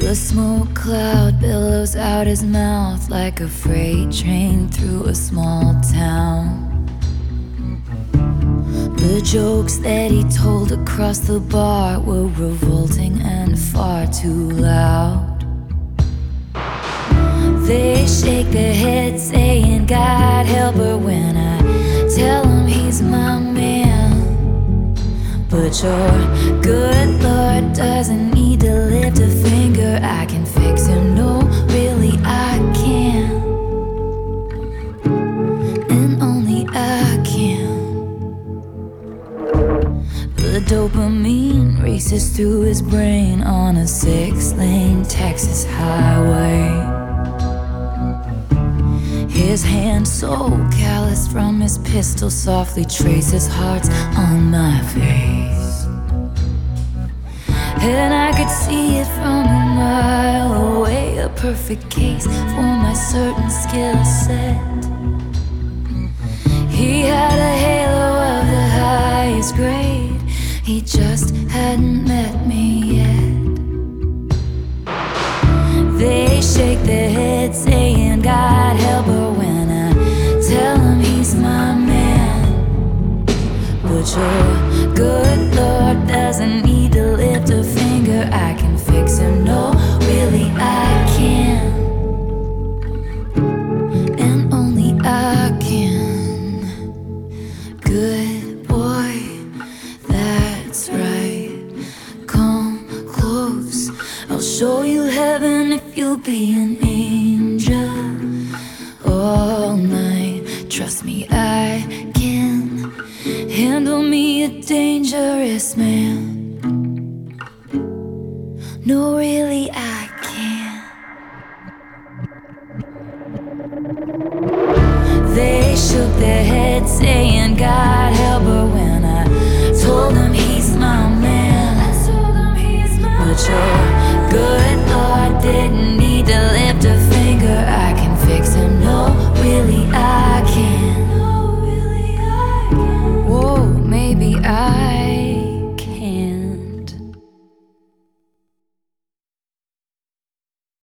The smoke cloud billows out his mouth like a freight train through a small town. The jokes that he told across the bar were revolting and far too loud. They shake their heads saying, God help her, when I tell him he's my man. But your good Lord doesn't need to lift a finger. I can fix him, no, really I can. And only I can. The dopamine races through his brain on a 6-lane Texas highway. His hand so callous from his pistol softly traces hearts on my face. And I could see it from a mile away, a perfect case for my certain skill set. He had a halo of the highest grade, he just hadn't met me yet. They shake their heads saying, God help her, when I tell him he's my man. But your good Lord doesn't need to lift a finger. I can fix him, no, really I can. And only I can. Good boy, that's right. Come close, I'll show you heaven if you'll be an angel. All night, trust me, I can handle me a dangerous man. No, really, I can. They shook their heads saying, God